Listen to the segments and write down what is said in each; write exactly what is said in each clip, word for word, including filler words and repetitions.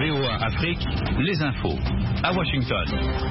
V O A Afrique, les infos. À Washington.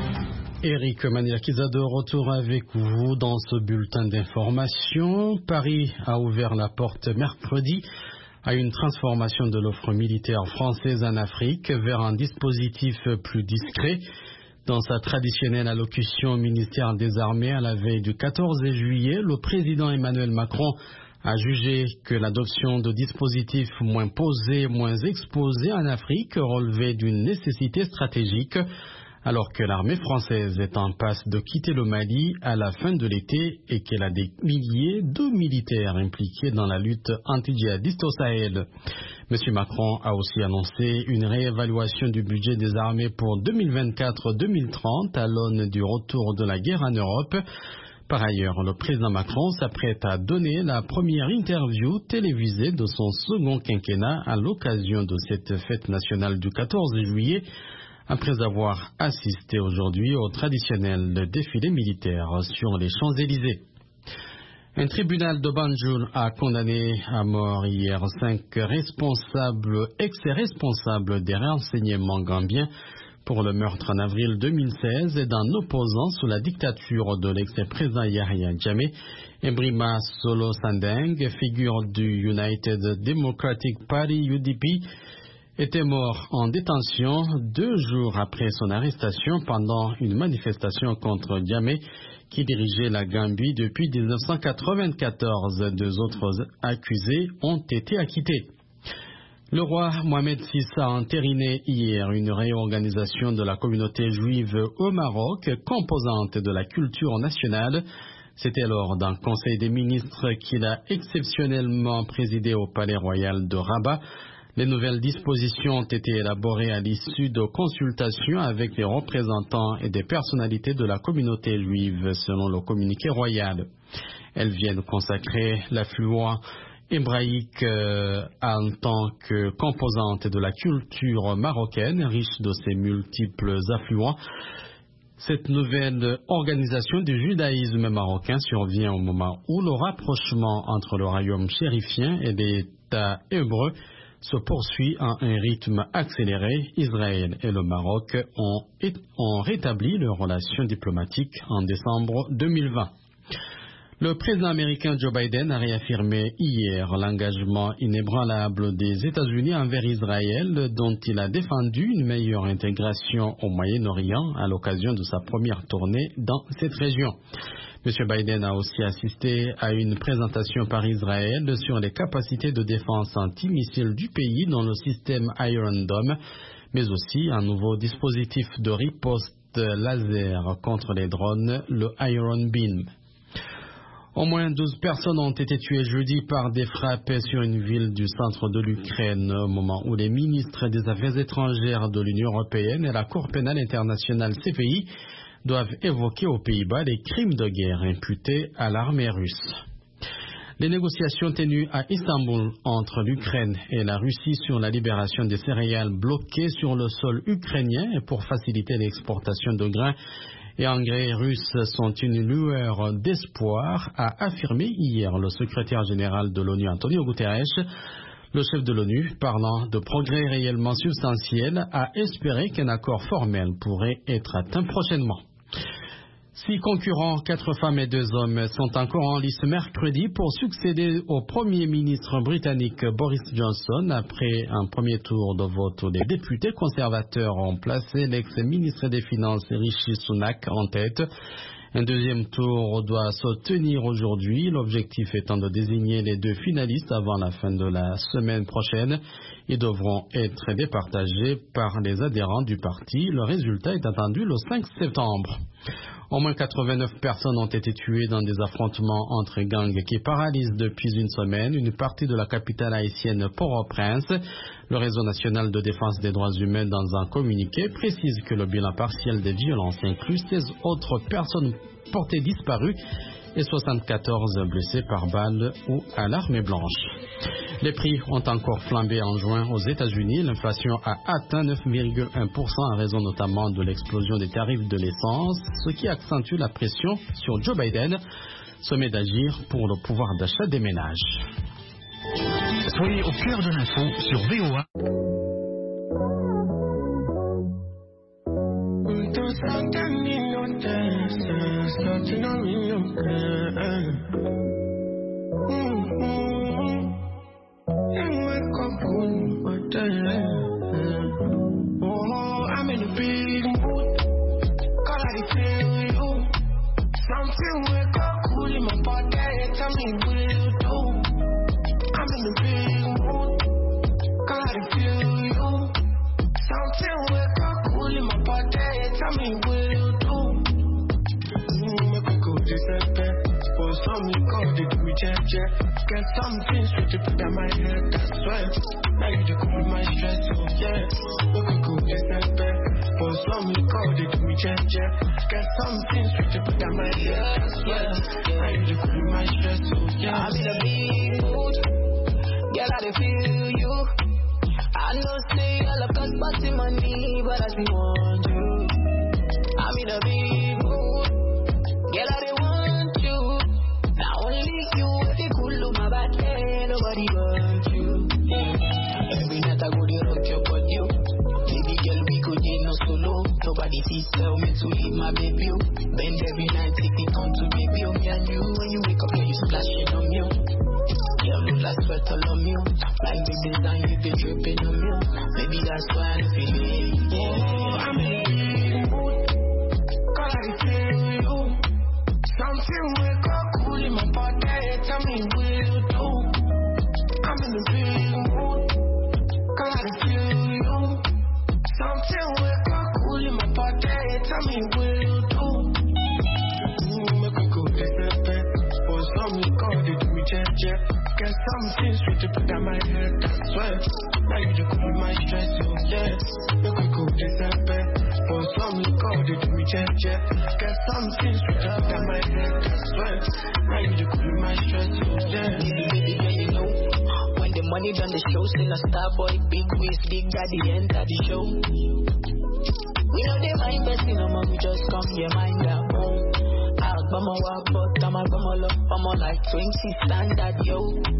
Eric Maniakiza de retour avec vous dans ce bulletin d'information. Paris a ouvert la porte mercredi à une transformation de l'offre militaire française en Afrique vers un dispositif plus discret. Dans sa traditionnelle allocution au ministère des Armées à la veille du quatorze juillet, le président Emmanuel Macron a jugé que l'adoption de dispositifs moins posés, moins exposés en Afrique relevait d'une nécessité stratégique, alors que l'armée française est en passe de quitter le Mali à la fin de l'été et qu'elle a des milliers de militaires impliqués dans la lutte anti-djihadiste au Sahel. M. Macron a aussi annoncé une réévaluation du budget des armées pour deux mille vingt-quatre deux mille trente à l'aune du retour de la guerre en Europe. Par ailleurs, le président Macron s'apprête à donner la première interview télévisée de son second quinquennat à l'occasion de cette fête nationale du quatorze juillet, après avoir assisté aujourd'hui au traditionnel défilé militaire sur les Champs-Élysées. Un tribunal de Banjul a condamné à mort hier cinq responsables, ex-responsables des renseignements gambiens pour le meurtre en avril deux mille seize d'un opposant sous la dictature de l'ex-président Yahya Jammeh. Ibrahima Solo Sandeng, figure du United Democratic Party U D P, était mort en détention deux jours après son arrestation pendant une manifestation contre Jammeh qui dirigeait la Gambie depuis mille neuf cent quatre-vingt-quatorze. Deux autres accusés ont été acquittés. Le roi Mohamed six a entériné hier une réorganisation de la communauté juive au Maroc, composante de la culture nationale. C'était lors d'un conseil des ministres qu'il a exceptionnellement présidé au palais royal de Rabat. Les nouvelles dispositions ont été élaborées à l'issue de consultations avec les représentants et des personnalités de la communauté juive, selon le communiqué royal. Elles viennent consacrer l'affluent hébraïque euh, en tant que composante de la culture marocaine, riche de ses multiples affluents. Cette nouvelle organisation du judaïsme marocain survient au moment où le rapprochement entre le royaume chérifien et l'État hébreu se poursuit à un rythme accéléré. Israël et le Maroc ont, ont rétabli leurs relations diplomatiques en décembre deux mille vingt. Le président américain Joe Biden a réaffirmé hier l'engagement inébranlable des États-Unis envers Israël, dont il a défendu une meilleure intégration au Moyen-Orient à l'occasion de sa première tournée dans cette région. M. Biden a aussi assisté à une présentation par Israël sur les capacités de défense antimissiles du pays dans le système Iron Dome, mais aussi un nouveau dispositif de riposte laser contre les drones, le Iron Beam. Au moins douze personnes ont été tuées jeudi par des frappes sur une ville du centre de l'Ukraine, au moment où les ministres des Affaires étrangères de l'Union européenne et la Cour pénale internationale C P I doivent évoquer aux Pays-Bas les crimes de guerre imputés à l'armée russe. Les négociations tenues à Istanbul entre l'Ukraine et la Russie sur la libération des céréales bloquées sur le sol ukrainien et pour faciliter l'exportation de grains et engrais russes sont une lueur d'espoir, a affirmé hier le secrétaire général de l'ONU Antonio Guterres. Le chef de l'ONU, parlant de progrès réellement substantiels, a espéré qu'un accord formel pourrait être atteint prochainement. Six concurrents, quatre femmes et deux hommes, sont encore en lice mercredi pour succéder au Premier ministre britannique Boris Johnson après un premier tour de vote où les députés conservateurs ont placé l'ex-ministre des Finances Rishi Sunak en tête. Un deuxième tour doit se tenir aujourd'hui, l'objectif étant de désigner les deux finalistes avant la fin de la semaine prochaine. Ils devront être départagés par les adhérents du parti. Le résultat est attendu le cinq septembre. Au moins quatre-vingt-neuf personnes ont été tuées dans des affrontements entre gangs qui paralysent depuis une semaine une partie de la capitale haïtienne Port-au-Prince. Le réseau national de défense des droits humains, dans un communiqué, précise que le bilan partiel des violences inclut seize autres personnes portées disparues et soixante-quatorze blessés par balle ou à l'arme blanche. Les prix ont encore flambé en juin aux États-Unis. L'inflation a atteint neuf virgule un pour cent en raison notamment de l'explosion des tarifs de l'essence, ce qui accentue la pression sur Joe Biden, sommet d'agir pour le pouvoir d'achat des ménages. Soyez au cœur de l'info sur V O A. Get something sweet to put on my head, that's why. Now you just cool my stress, oh yeah. Look at cool, this and that. For some you call it, me check, yeah. Get something sweet to put on my head, that's why. Now you just cool my stress, oh yeah. I'm in a big mood, girl, I dey feel you. I know say all of us party money, but I still want you. I'm in a big mood, girl, I dey want you. Now only you, if you cool on my back, hey, nobody but you. Yeah. Every night I go to rock your body, baby girl, we go there no solo. Nobody see tell me to leave my baby. Bend every night, take it on to baby. Me and you, when you wake up, yeah, you splashing on me. Girl, you like sweat all on me. Like the design, you be dripping on me. Maybe that's why I feel it. Yeah, I'm in a mood, cause I feel you. Something wake up cool in my body, tell me what you do. I'm in a big mood, cause I feel you. Something wake up cool in my body, tell me what you do. Ooh, make me go baby. For some you call it me jet jet. Get something sweet to put on my head, that's why. Now you just cool my stress, oh yeah. Make me go baby. For some you call it me jet jet. Get something sweet to put on my head, that's why. Now you just cool my stress, oh yeah. Baby, yeah, you know, when the money done the show, sing a star boy, big waist, big daddy, enter the show. We know they mind best, you know, man, we just come, your mind down. I'm a walk, but I'm a come all up, I'm a like twenty standard, yo.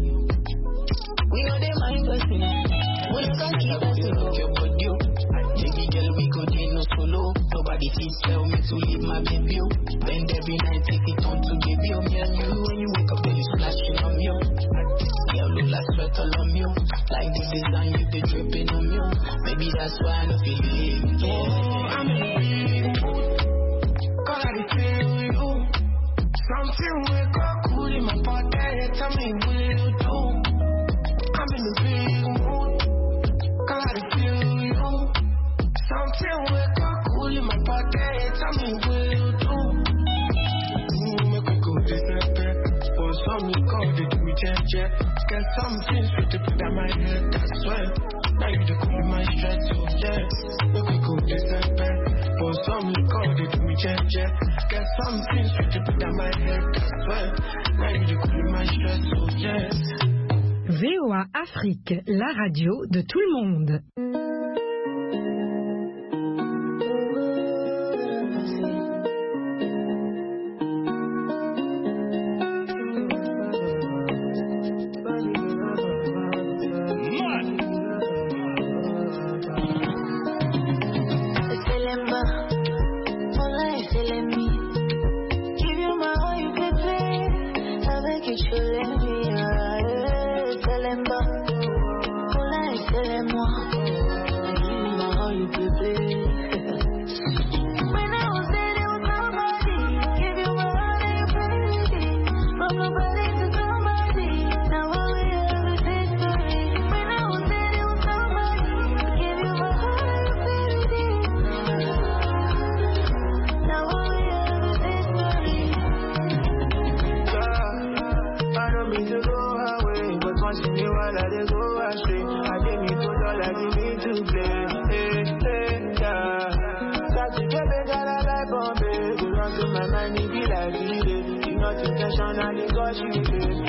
We know they mind best, you know. We can't keep us in your body. Baby girl, we go there no solo. Nobody please tell me to leave my baby. Bend every night, take it on to baby. Me and you, when you wake up, then you splashing on me. Girl, look like sweat all on me. Like the design, you be dripping on me. Maybe that's why I don't feel it. Yeah, I'm in a big mood, cause I feel you. Something wake up cool in my body, tell me what you do. I'm in a big mood, cause I feel you. Something wake up cool in my body, tell me what you do. Ooh, make me go disappear. For some you call it me jet jet. Get something sweet to put on my head, that's why. Now you just cool my stress, oh yeah. Make me go disappear. For some you call it me jet jet. Get something sweet to put on my head, that's why. Now you just cool my stress, oh yeah. V O A Afrique, la radio de tout le monde. My mind be like it, it's not intentionally, cause you did.